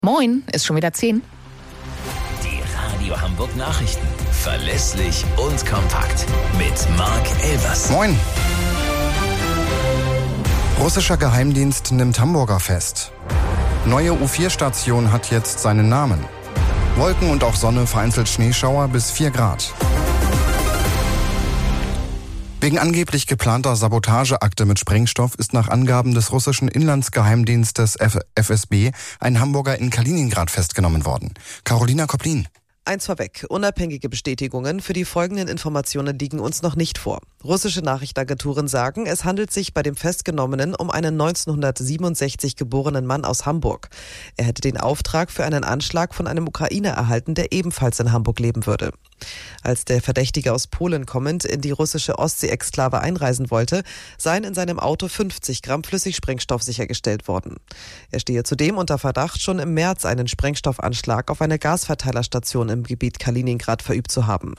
Moin, ist schon wieder 10. Die Radio Hamburg Nachrichten. Verlässlich und kompakt. Mit Marc Elvers. Moin. Russischer Geheimdienst nimmt Hamburger fest. Neue U4-Station hat jetzt seinen Namen. Wolken und auch Sonne, vereinzelt Schneeschauer bis 4 Grad. Wegen angeblich geplanter Sabotageakte mit Sprengstoff ist nach Angaben des russischen Inlandsgeheimdienstes FSB ein Hamburger in Kaliningrad festgenommen worden. Carolina Koplin. Eins vorweg, unabhängige Bestätigungen für die folgenden Informationen liegen uns noch nicht vor. Russische Nachrichtenagenturen sagen, es handelt sich bei dem Festgenommenen um einen 1967 geborenen Mann aus Hamburg. Er hätte den Auftrag für einen Anschlag von einem Ukrainer erhalten, der ebenfalls in Hamburg leben würde. Als der Verdächtige aus Polen kommend in die russische Ostsee-Exklave einreisen wollte, seien in seinem Auto 50 Gramm Flüssigsprengstoff sichergestellt worden. Er stehe zudem unter Verdacht, schon im März einen Sprengstoffanschlag auf eine Gasverteilerstation im Gebiet Kaliningrad verübt zu haben.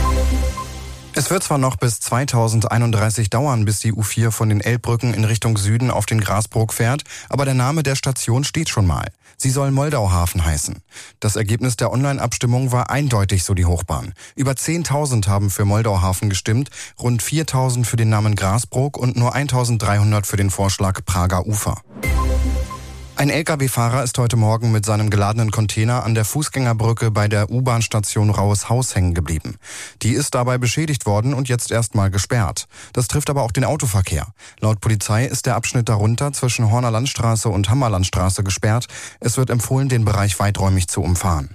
Es wird zwar noch bis 2031 dauern, bis die U4 von den Elbbrücken in Richtung Süden auf den Grasbrook fährt, aber der Name der Station steht schon mal. Sie soll Moldauhafen heißen. Das Ergebnis der Online-Abstimmung war eindeutig, so die Hochbahn. Über 10.000 haben für Moldauhafen gestimmt, rund 4.000 für den Namen Grasbrook und nur 1.300 für den Vorschlag Prager Ufer. Ein Lkw-Fahrer ist heute Morgen mit seinem geladenen Container an der Fußgängerbrücke bei der U-Bahn-Station Raues Haus hängen geblieben. Die ist dabei beschädigt worden und jetzt erstmal gesperrt. Das trifft aber auch den Autoverkehr. Laut Polizei ist der Abschnitt darunter zwischen Horner Landstraße und Hammerlandstraße gesperrt. Es wird empfohlen, den Bereich weiträumig zu umfahren.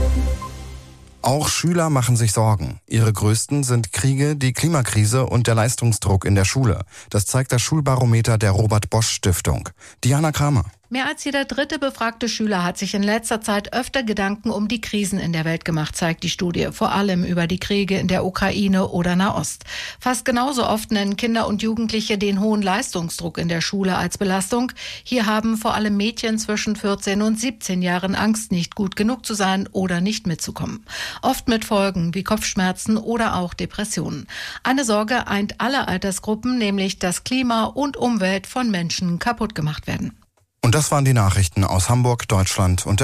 Auch Schüler machen sich Sorgen. Ihre größten sind Kriege, die Klimakrise und der Leistungsdruck in der Schule. Das zeigt das Schulbarometer der Robert-Bosch-Stiftung. Diana Kramer. Mehr als jeder dritte befragte Schüler hat sich in letzter Zeit öfter Gedanken um die Krisen in der Welt gemacht, zeigt die Studie. Vor allem über die Kriege in der Ukraine oder Nahost. Fast genauso oft nennen Kinder und Jugendliche den hohen Leistungsdruck in der Schule als Belastung. Hier haben vor allem Mädchen zwischen 14 und 17 Jahren Angst, nicht gut genug zu sein oder nicht mitzukommen. Oft mit Folgen wie Kopfschmerzen oder auch Depressionen. Eine Sorge eint alle Altersgruppen, nämlich dass Klima und Umwelt von Menschen kaputt gemacht werden. Und das waren die Nachrichten aus Hamburg, Deutschland und der